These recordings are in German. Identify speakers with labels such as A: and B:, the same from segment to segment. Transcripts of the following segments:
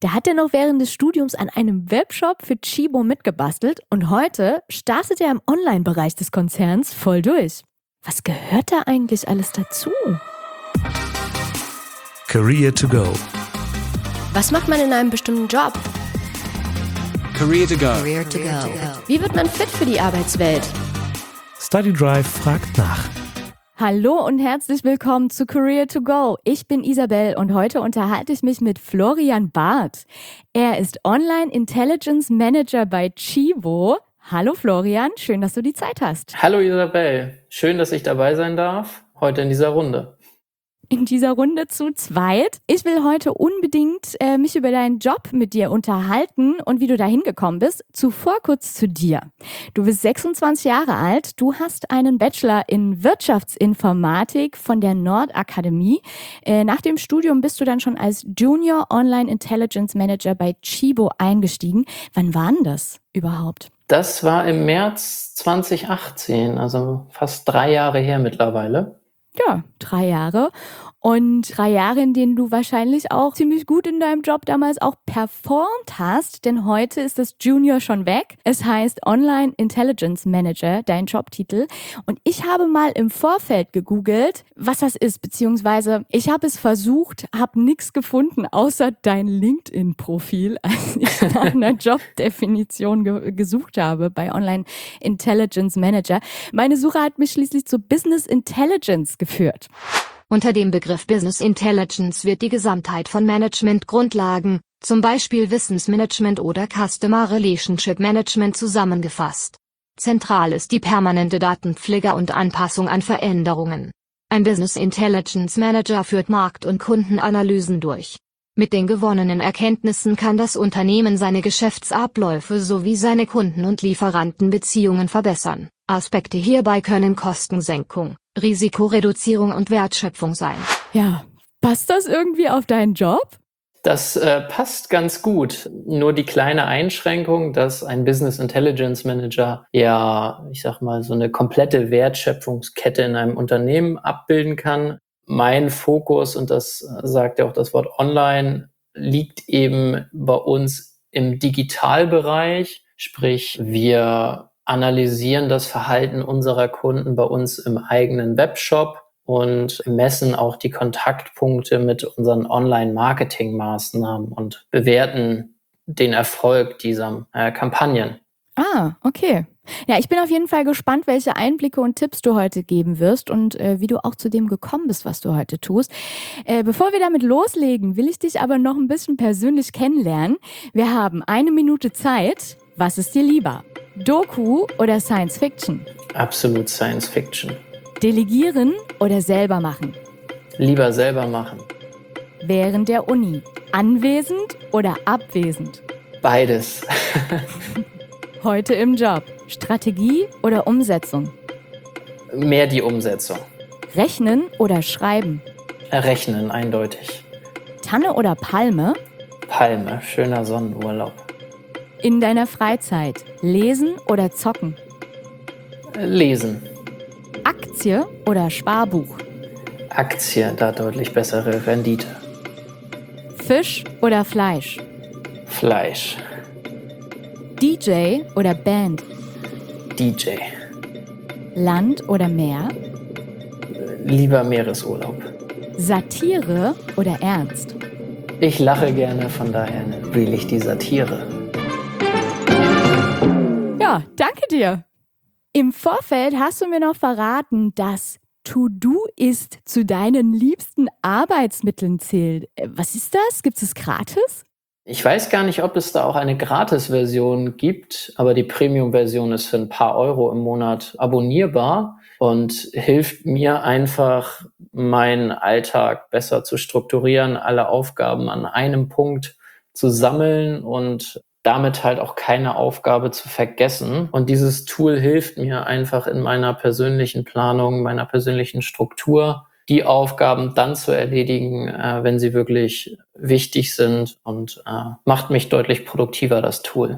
A: Da hat er noch während des Studiums an einem Webshop für Chibo mitgebastelt und heute startet er im Online-Bereich des Konzerns voll durch. Was gehört da eigentlich alles dazu?
B: Career to go.
C: Was macht man in einem bestimmten Job?
D: Career to go.
C: Career to go. Wie wird man fit für die Arbeitswelt?
B: Study Drive fragt nach.
A: Hallo und herzlich willkommen zu Career to Go. Ich bin Isabel und heute unterhalte ich mich mit Florian Barth. Er ist Online Intelligence Manager bei Chibo. Hallo Florian, schön, dass du die Zeit hast.
E: Hallo Isabel, schön, dass ich dabei sein darf, heute in dieser Runde.
A: In dieser Runde zu zweit. Ich will heute unbedingt mich über deinen Job mit dir unterhalten und wie du da hingekommen bist. Zuvor kurz zu dir. Du bist 26 Jahre alt, du hast einen Bachelor in Wirtschaftsinformatik von der Nordakademie. Nach dem Studium bist du dann schon als Junior Online Intelligence Manager bei Chibo eingestiegen. Wann war denn das überhaupt?
E: Das war im März 2018, also fast 3 Jahre her mittlerweile.
A: Ja, 3 Jahre. Und 3 Jahre, in denen du wahrscheinlich auch ziemlich gut in deinem Job damals auch performt hast, denn heute ist das Junior schon weg. Es heißt Online Intelligence Manager, dein Jobtitel. Und ich habe mal im Vorfeld gegoogelt, was das ist, beziehungsweise ich habe es versucht, habe nichts gefunden, außer dein LinkedIn-Profil, als ich nach einer Jobdefinition gesucht habe bei Online Intelligence Manager. Meine Suche hat mich schließlich zu Business Intelligence geführt.
F: Unter dem Begriff Business Intelligence wird die Gesamtheit von Managementgrundlagen, zum Beispiel Wissensmanagement oder Customer Relationship Management zusammengefasst. Zentral ist die permanente Datenpflege und Anpassung an Veränderungen. Ein Business Intelligence Manager führt Markt- und Kundenanalysen durch. Mit den gewonnenen Erkenntnissen kann das Unternehmen seine Geschäftsabläufe sowie seine Kunden- und Lieferantenbeziehungen verbessern. Aspekte hierbei können Kostensenkung, Risikoreduzierung und Wertschöpfung sein.
A: Ja, passt das irgendwie auf deinen Job?
E: Das passt ganz gut. Nur die kleine Einschränkung, dass ein Business Intelligence Manager ja, ich sag mal, so eine komplette Wertschöpfungskette in einem Unternehmen abbilden kann. Mein Fokus, und das sagt ja auch das Wort Online, liegt eben bei uns im Digitalbereich. Sprich, wir analysieren das Verhalten unserer Kunden bei uns im eigenen Webshop und messen auch die Kontaktpunkte mit unseren Online-Marketing-Maßnahmen und bewerten den Erfolg dieser Kampagnen.
A: Ah, okay. Ja, ich bin auf jeden Fall gespannt, welche Einblicke und Tipps du heute geben wirst und wie du auch zu dem gekommen bist, was du heute tust. Bevor wir damit loslegen, will ich dich aber noch ein bisschen persönlich kennenlernen. Wir haben 1 Minute Zeit. Was ist dir lieber? Doku oder Science Fiction?
E: Absolut Science Fiction.
A: Delegieren oder selber machen?
E: Lieber selber machen.
A: Während der Uni? Anwesend oder abwesend?
E: Beides.
A: Heute im Job? Strategie oder Umsetzung?
E: Mehr die Umsetzung.
A: Rechnen oder schreiben?
E: Rechnen, eindeutig.
A: Tanne oder Palme?
E: Palme, schöner Sonnenurlaub.
A: In deiner Freizeit? Lesen oder zocken?
E: Lesen.
A: Aktie oder Sparbuch?
E: Aktie, da deutlich bessere Rendite.
A: Fisch oder Fleisch?
E: Fleisch.
A: DJ oder Band?
E: DJ.
A: Land oder Meer?
E: Lieber Meeresurlaub.
A: Satire oder Ernst?
E: Ich lache gerne, von daher wähle ich die Satire.
A: Ja, danke dir. Im Vorfeld hast du mir noch verraten, dass To-Do-Ist zu deinen liebsten Arbeitsmitteln zählt. Was ist das? Gibt es gratis?
E: Ich weiß gar nicht, ob es da auch eine Gratis-Version gibt, aber die Premium-Version ist für ein paar Euro im Monat abonnierbar und hilft mir einfach, meinen Alltag besser zu strukturieren, alle Aufgaben an einem Punkt zu sammeln und damit halt auch keine Aufgabe zu vergessen. Und dieses Tool hilft mir einfach in meiner persönlichen Planung, meiner persönlichen Struktur, die Aufgaben dann zu erledigen, wenn sie wirklich wichtig sind und macht mich deutlich produktiver, das Tool.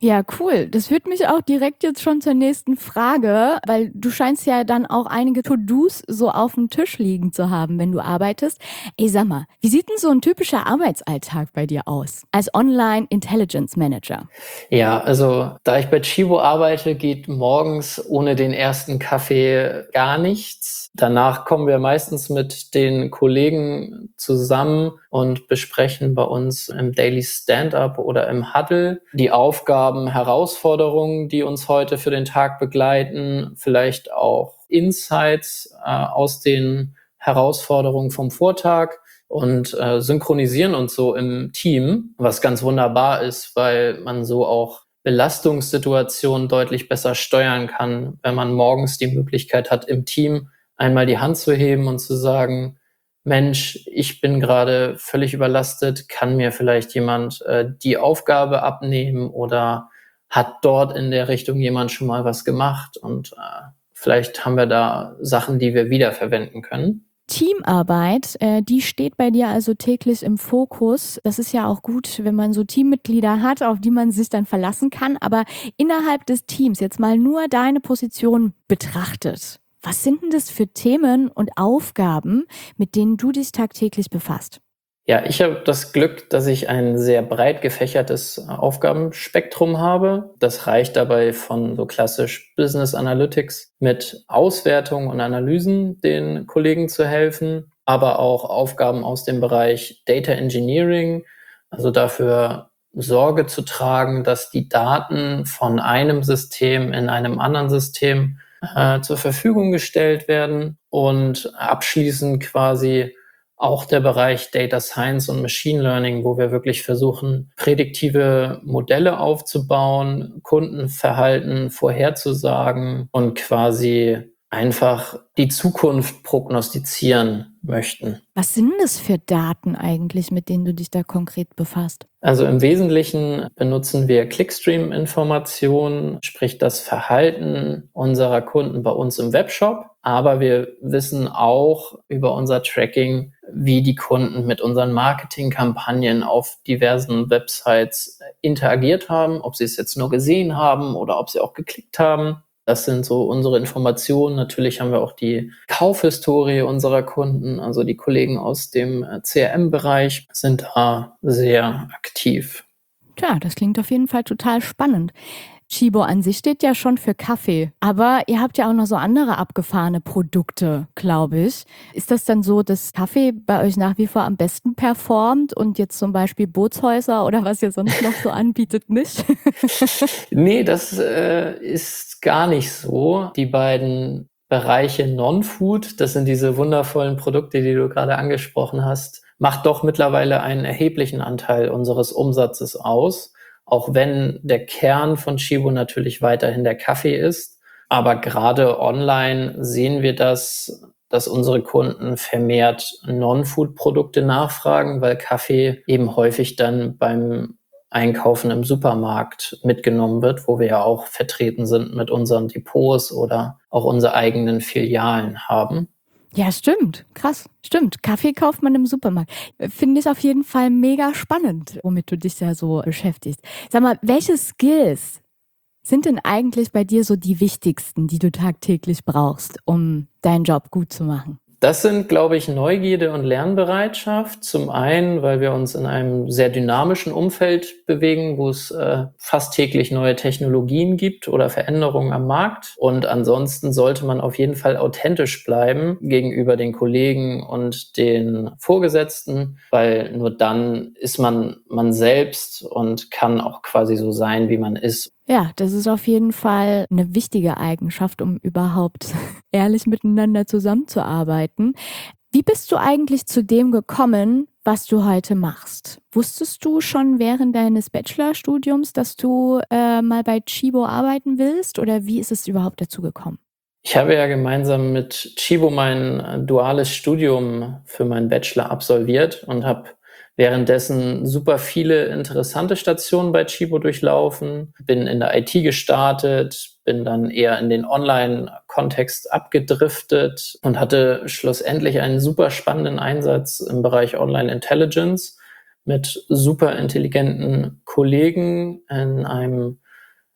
A: Ja, cool. Das führt mich auch direkt jetzt schon zur nächsten Frage, weil du scheinst ja dann auch einige To-Dos so auf dem Tisch liegen zu haben, wenn du arbeitest. Ey, sag mal, wie sieht denn so ein typischer Arbeitsalltag bei dir aus als Online Intelligence Manager?
E: Ja, also da ich bei Chibo arbeite, geht morgens ohne den ersten Kaffee gar nichts. Danach kommen wir meistens mit den Kollegen zusammen und besprechen bei uns im Daily Stand-up oder im Huddle die Aufgaben, Herausforderungen, die uns heute für den Tag begleiten, vielleicht auch Insights aus den Herausforderungen vom Vortag und synchronisieren uns so im Team, was ganz wunderbar ist, weil man so auch Belastungssituationen deutlich besser steuern kann, wenn man morgens die Möglichkeit hat, im Team einmal die Hand zu heben und zu sagen, Mensch, ich bin gerade völlig überlastet, kann mir vielleicht jemand die Aufgabe abnehmen oder hat dort in der Richtung jemand schon mal was gemacht und vielleicht haben wir da Sachen, die wir wiederverwenden können.
A: Teamarbeit, die steht bei dir also täglich im Fokus. Das ist ja auch gut, wenn man so Teammitglieder hat, auf die man sich dann verlassen kann. Aber innerhalb des Teams, jetzt mal nur deine Position betrachtet, was sind denn das für Themen und Aufgaben, mit denen du dich tagtäglich befasst?
E: Ja, ich habe das Glück, dass ich ein sehr breit gefächertes Aufgabenspektrum habe. Das reicht dabei von so klassisch Business Analytics mit Auswertungen und Analysen den Kollegen zu helfen, aber auch Aufgaben aus dem Bereich Data Engineering, also dafür Sorge zu tragen, dass die Daten von einem System in einem anderen System zur Verfügung gestellt werden und abschließend quasi auch der Bereich Data Science und Machine Learning, wo wir wirklich versuchen, prädiktive Modelle aufzubauen, Kundenverhalten vorherzusagen und quasi einfach die Zukunft prognostizieren möchten.
A: Was sind das für Daten eigentlich, mit denen du dich da konkret befasst?
E: Also im Wesentlichen benutzen wir Clickstream-Informationen, sprich das Verhalten unserer Kunden bei uns im Webshop. Aber wir wissen auch über unser Tracking, wie die Kunden mit unseren Marketingkampagnen auf diversen Websites interagiert haben, ob sie es jetzt nur gesehen haben oder ob sie auch geklickt haben. Das sind so unsere Informationen. Natürlich haben wir auch die Kaufhistorie unserer Kunden. Also die Kollegen aus dem CRM-Bereich sind da sehr aktiv.
A: Tja, das klingt auf jeden Fall total spannend. Chibo an sich steht ja schon für Kaffee, aber ihr habt ja auch noch so andere abgefahrene Produkte, glaube ich. Ist das dann so, dass Kaffee bei euch nach wie vor am besten performt und jetzt zum Beispiel Bootshäuser oder was ihr sonst noch so anbietet nicht?
E: Nee, das ist gar nicht so. Die beiden Bereiche Non-Food, das sind diese wundervollen Produkte, die du gerade angesprochen hast, macht doch mittlerweile einen erheblichen Anteil unseres Umsatzes aus. Auch wenn der Kern von Chibo natürlich weiterhin der Kaffee ist. Aber gerade online sehen wir das, dass unsere Kunden vermehrt Non-Food-Produkte nachfragen, weil Kaffee eben häufig dann beim Einkaufen im Supermarkt mitgenommen wird, wo wir ja auch vertreten sind mit unseren Depots oder auch unsere eigenen Filialen haben.
A: Ja, stimmt. Krass. Stimmt. Kaffee kauft man im Supermarkt. Finde ich auf jeden Fall mega spannend, womit du dich da so beschäftigst. Sag mal, welche Skills sind denn eigentlich bei dir so die wichtigsten, die du tagtäglich brauchst, um deinen Job gut zu machen?
E: Das sind, glaube ich, Neugierde und Lernbereitschaft. Zum einen, weil wir uns in einem sehr dynamischen Umfeld bewegen, wo es fast täglich neue Technologien gibt oder Veränderungen am Markt. Und ansonsten sollte man auf jeden Fall authentisch bleiben gegenüber den Kollegen und den Vorgesetzten, weil nur dann ist man selbst und kann auch quasi so sein, wie man ist.
A: Ja, das ist auf jeden Fall eine wichtige Eigenschaft, um überhaupt ehrlich miteinander zusammenzuarbeiten. Wie bist du eigentlich zu dem gekommen, was du heute machst? Wusstest du schon während deines Bachelorstudiums, dass du mal bei Chibo arbeiten willst, oder wie ist es überhaupt dazu gekommen?
E: Ich habe ja gemeinsam mit Chibo mein duales Studium für meinen Bachelor absolviert und habe währenddessen super viele interessante Stationen bei Chibo durchlaufen, bin in der IT gestartet, bin dann eher in den Online-Kontext abgedriftet und hatte schlussendlich einen super spannenden Einsatz im Bereich Online Intelligence mit super intelligenten Kollegen in einem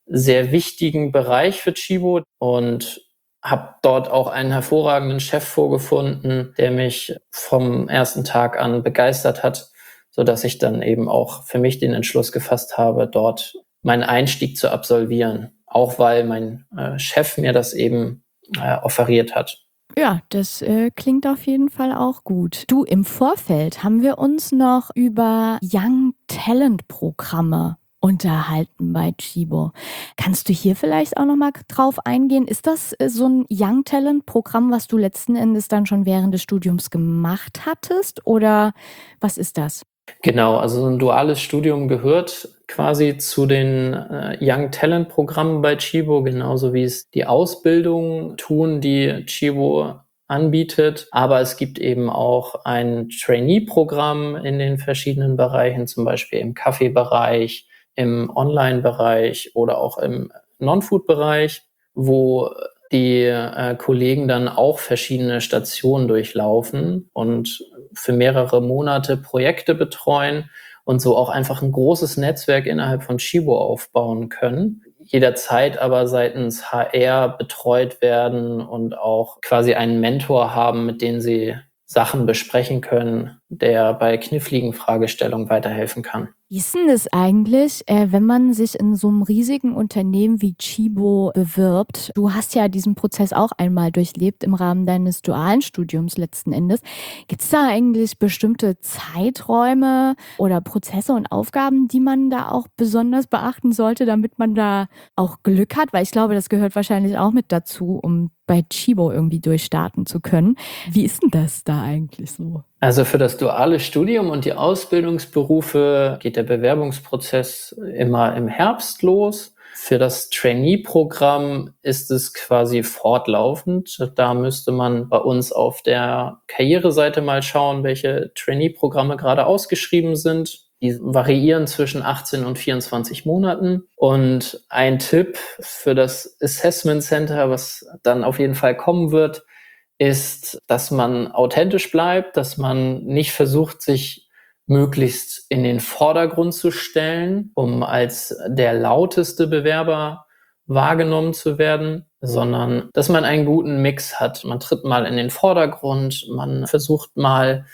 E: sehr wichtigen Bereich für Tchibo und habe dort auch einen hervorragenden Chef vorgefunden, der mich vom ersten Tag an begeistert hat, sodass ich dann eben auch für mich den Entschluss gefasst habe, dort meinen Einstieg zu absolvieren. Auch weil mein Chef mir das eben offeriert hat.
A: Ja, das klingt auf jeden Fall auch gut. Du, im Vorfeld haben wir uns noch über Young Talent Programme unterhalten bei Tchibo. Kannst du hier vielleicht auch noch mal drauf eingehen? Ist das so ein Young Talent Programm, was du letzten Endes dann schon während des Studiums gemacht hattest, oder was ist das?
E: Genau, also so ein duales Studium gehört quasi zu den Young Talent Programmen bei Tchibo, genauso wie es die Ausbildung tun, die Tchibo anbietet. Aber es gibt eben auch ein Trainee-Programm in den verschiedenen Bereichen, zum Beispiel im Kaffeebereich, im Online-Bereich oder auch im Non-Food-Bereich, wo die Kollegen dann auch verschiedene Stationen durchlaufen und für mehrere Monate Projekte betreuen und so auch einfach ein großes Netzwerk innerhalb von Tchibo aufbauen können. Jederzeit aber seitens HR betreut werden und auch quasi einen Mentor haben, mit dem sie Sachen besprechen können, der bei kniffligen Fragestellungen weiterhelfen kann.
A: Wie ist denn das eigentlich, wenn man sich in so einem riesigen Unternehmen wie Tchibo bewirbt? Du hast ja diesen Prozess auch einmal durchlebt im Rahmen deines dualen Studiums letzten Endes. Gibt es da eigentlich bestimmte Zeiträume oder Prozesse und Aufgaben, die man da auch besonders beachten sollte, damit man da auch Glück hat? Weil ich glaube, das gehört wahrscheinlich auch mit dazu, um bei Tchibo irgendwie durchstarten zu können. Wie ist denn das da eigentlich so?
E: Also für das duale Studium und die Ausbildungsberufe geht der Bewerbungsprozess immer im Herbst los. Für das Trainee-Programm ist es quasi fortlaufend. Da müsste man bei uns auf der Karriereseite mal schauen, welche Trainee-Programme gerade ausgeschrieben sind. Die variieren zwischen 18 und 24 Monaten. Und ein Tipp für das Assessment Center, was dann auf jeden Fall kommen wird, ist, dass man authentisch bleibt, dass man nicht versucht, sich möglichst in den Vordergrund zu stellen, um als der lauteste Bewerber wahrgenommen zu werden, sondern dass man einen guten Mix hat. Man tritt mal in den Vordergrund, man versucht mal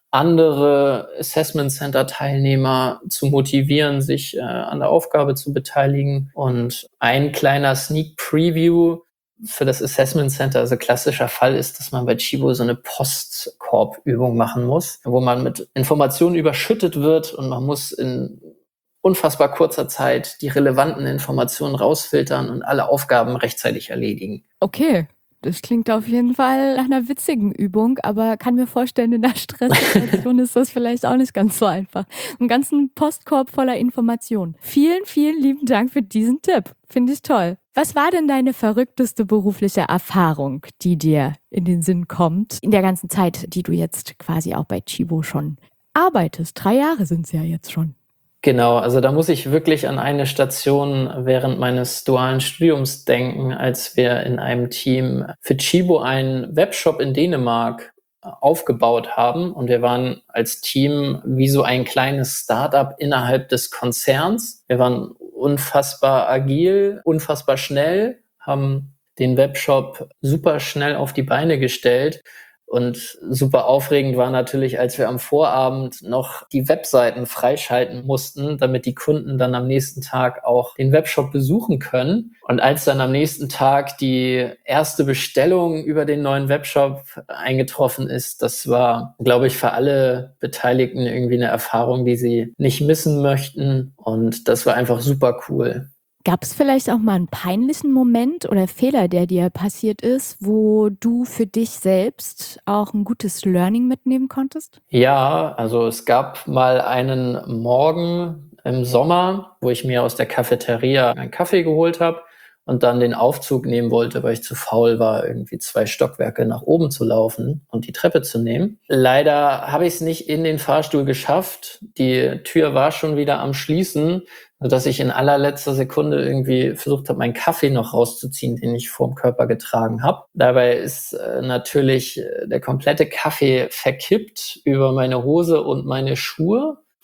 E: andere Assessment Center Teilnehmer zu motivieren, sich an der Aufgabe zu beteiligen. Und ein kleiner Sneak Preview für das Assessment Center, also klassischer Fall ist, dass man bei Tchibo so eine Postkorbübung machen muss, wo man mit Informationen überschüttet wird und man muss in unfassbar kurzer Zeit die relevanten Informationen rausfiltern und alle Aufgaben rechtzeitig erledigen.
A: Okay, das klingt auf jeden Fall nach einer witzigen Übung, aber kann mir vorstellen, in der Stresssituation ist das vielleicht auch nicht ganz so einfach. Einen ganzen Postkorb voller Informationen. Vielen, vielen lieben Dank für diesen Tipp. Finde ich toll. Was war denn deine verrückteste berufliche Erfahrung, die dir in den Sinn kommt, in der ganzen Zeit, die du jetzt quasi auch bei Tchibo schon arbeitest? 3 Jahre sind es ja jetzt schon.
E: Genau, also da muss ich wirklich an eine Station während meines dualen Studiums denken, als wir in einem Team für Tchibo einen Webshop in Dänemark aufgebaut haben. Und wir waren als Team wie so ein kleines Startup innerhalb des Konzerns. Wir waren unfassbar agil, unfassbar schnell, haben den Webshop super schnell auf die Beine gestellt. Und super aufregend war natürlich, als wir am Vorabend noch die Webseiten freischalten mussten, damit die Kunden dann am nächsten Tag auch den Webshop besuchen können. Und als dann am nächsten Tag die erste Bestellung über den neuen Webshop eingetroffen ist, das war, glaube ich, für alle Beteiligten irgendwie eine Erfahrung, die sie nicht missen möchten. Und das war einfach super cool.
A: Gab es vielleicht auch mal einen peinlichen Moment oder Fehler, der dir passiert ist, wo du für dich selbst auch ein gutes Learning mitnehmen konntest?
E: Ja, also es gab mal einen Morgen im Sommer, wo ich mir aus der Cafeteria einen Kaffee geholt habe und dann den Aufzug nehmen wollte, weil ich zu faul war, irgendwie 2 Stockwerke nach oben zu laufen und die Treppe zu nehmen. Leider habe ich es nicht in den Fahrstuhl geschafft. Die Tür war schon wieder am Schließen, sodass ich in allerletzter Sekunde irgendwie versucht habe, meinen Kaffee noch rauszuziehen, den ich vorm Körper getragen habe. Dabei ist natürlich der komplette Kaffee verkippt über meine Hose und meine Schuhe.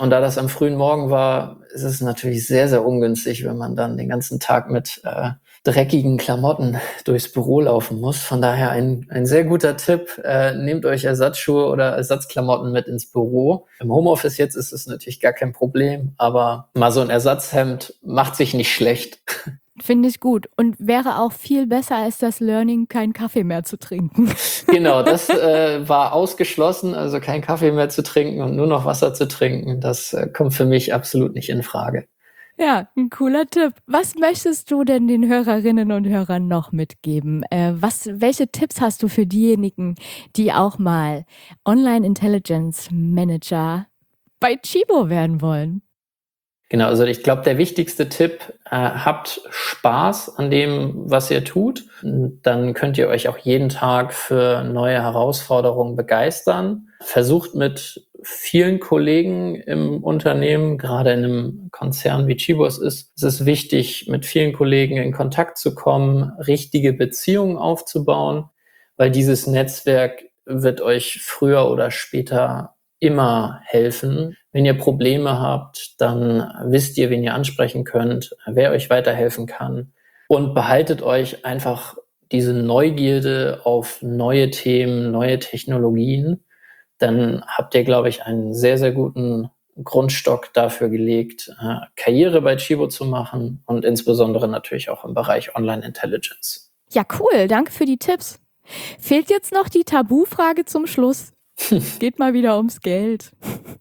E: Und da das am frühen Morgen war, ist es natürlich sehr, sehr ungünstig, wenn man dann den ganzen Tag mit dreckigen Klamotten durchs Büro laufen muss. Von daher ein sehr guter Tipp. Nehmt euch Ersatzschuhe oder Ersatzklamotten mit ins Büro. Im Homeoffice jetzt ist es natürlich gar kein Problem, aber mal so ein Ersatzhemd macht sich nicht schlecht.
A: Finde ich gut und wäre auch viel besser als das Learning, keinen Kaffee mehr zu trinken.
E: Genau, das war ausgeschlossen, also kein Kaffee mehr zu trinken und nur noch Wasser zu trinken. Das kommt für mich absolut nicht in Frage.
A: Ja, ein cooler Tipp. Was möchtest du denn den Hörerinnen und Hörern noch mitgeben? Welche Tipps hast du für diejenigen, die auch mal Online Intelligence Manager bei Chibo werden wollen?
E: Genau, also ich glaube, der wichtigste Tipp, habt Spaß an dem, was ihr tut. Dann könnt ihr euch auch jeden Tag für neue Herausforderungen begeistern. Versucht mit vielen Kollegen im Unternehmen, gerade in einem Konzern wie Chibo es ist wichtig, mit vielen Kollegen in Kontakt zu kommen, richtige Beziehungen aufzubauen, weil dieses Netzwerk wird euch früher oder später immer helfen. Wenn ihr Probleme habt, dann wisst ihr, wen ihr ansprechen könnt, wer euch weiterhelfen kann. Und behaltet euch einfach diese Neugierde auf neue Themen, neue Technologien. Dann habt ihr, glaube ich, einen sehr, sehr guten Grundstock dafür gelegt, Karriere bei Chibo zu machen und insbesondere natürlich auch im Bereich Online Intelligence.
A: Ja, cool. Danke für die Tipps. Fehlt jetzt noch die Tabufrage zum Schluss. Geht mal wieder ums Geld.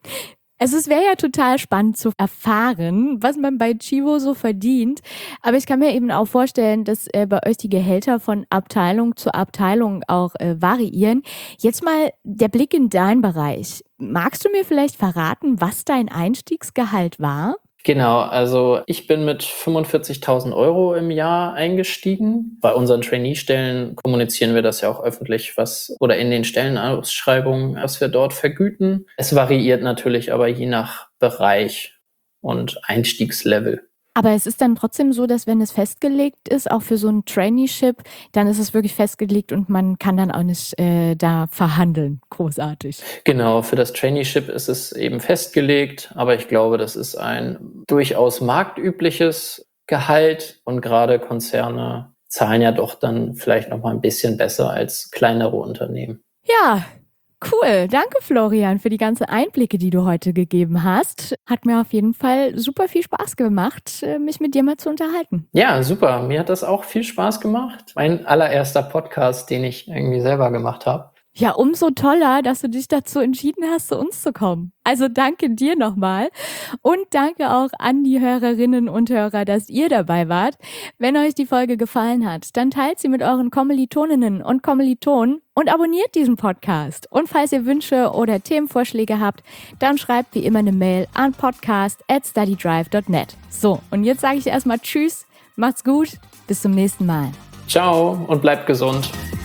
A: Es wäre ja total spannend zu erfahren, was man bei Chibo so verdient. Aber ich kann mir eben auch vorstellen, dass bei euch die Gehälter von Abteilung zu Abteilung auch variieren. Jetzt mal der Blick in deinen Bereich. Magst du mir vielleicht verraten, was dein Einstiegsgehalt war?
E: Genau, also ich bin mit 45.000 € im Jahr eingestiegen. Bei unseren Trainee-Stellen kommunizieren wir das ja auch öffentlich, oder in den Stellenausschreibungen, was wir dort vergüten. Es variiert natürlich aber je nach Bereich und Einstiegslevel.
A: Aber es ist dann trotzdem so, dass wenn es festgelegt ist, auch für so ein Traineeship, dann ist es wirklich festgelegt und man kann dann auch nicht da verhandeln. Großartig.
E: Genau, für das Traineeship ist es eben festgelegt, aber ich glaube, das ist ein durchaus marktübliches Gehalt und gerade Konzerne zahlen ja doch dann vielleicht noch mal ein bisschen besser als kleinere Unternehmen.
A: Ja, cool. Danke, Florian, für die ganzen Einblicke, die du heute gegeben hast. Hat mir auf jeden Fall super viel Spaß gemacht, mich mit dir mal zu unterhalten.
E: Ja, super. Mir hat das auch viel Spaß gemacht. Mein allererster Podcast, den ich irgendwie selber gemacht habe.
A: Ja, umso toller, dass du dich dazu entschieden hast, zu uns zu kommen. Also danke dir nochmal und danke auch an die Hörerinnen und Hörer, dass ihr dabei wart. Wenn euch die Folge gefallen hat, dann teilt sie mit euren Kommilitoninnen und Kommilitonen und abonniert diesen Podcast. Und falls ihr Wünsche oder Themenvorschläge habt, dann schreibt wie immer eine Mail an podcast@studydrive.net. So, und jetzt sage ich erstmal Tschüss, macht's gut, bis zum nächsten Mal.
E: Ciao und bleibt gesund.